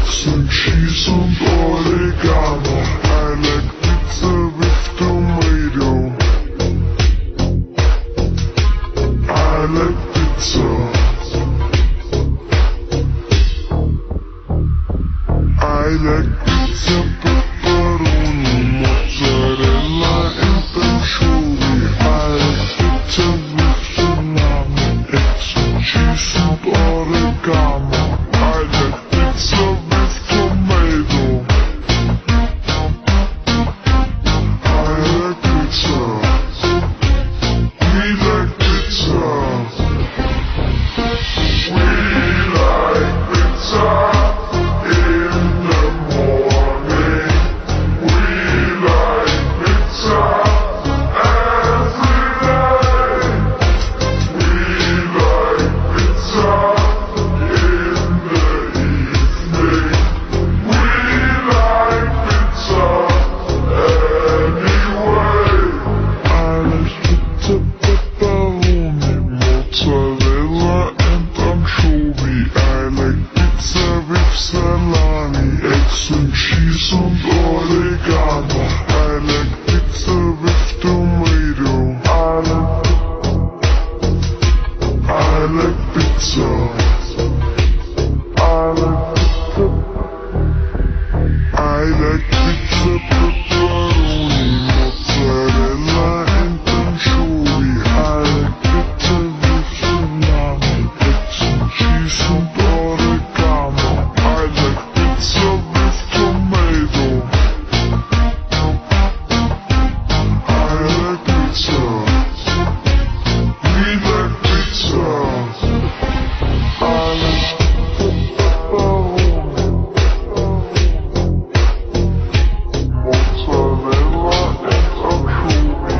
and cheese and oregano. I like pizza with tomato. I like pizza. I like pizza, pepperoni, mozzarella and anchovy. I like pizza with salami, eggs and cheese and oregano. I like pizza with tomato. I like pizza. We like pizza. We like pizza in the morning. We like pizza every day. We like pizza in the evening. We like pizza anyway. I like pizza, pepperoni, mozzarella and anchovy. I like pizza with salami, eggs and cheese and oregano. I like pizza with tomato. I like pizza. I like pizza, pepperoni, mozzarella and anchovy. I like pizza with salami, eggs and cheese and oregano. I like pizza with tomato. I like pizza. We like pizza. I like pepperoni, mozzarella and anchovy.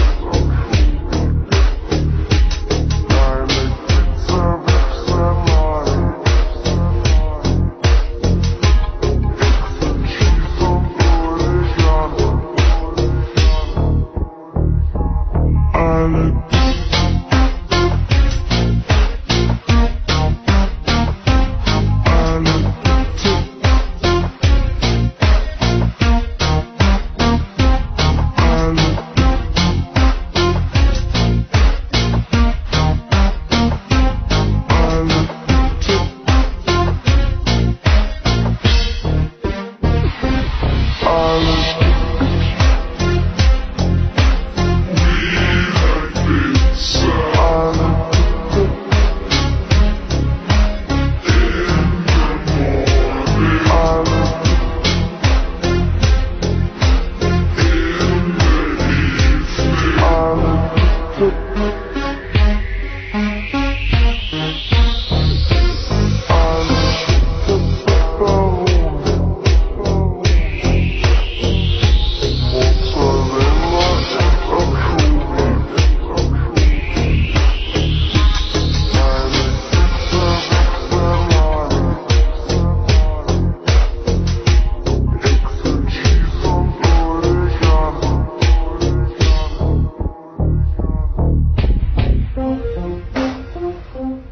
I like pizza with salami, eggs and cheese and oregano. I like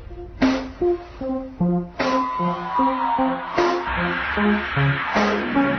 Thank you.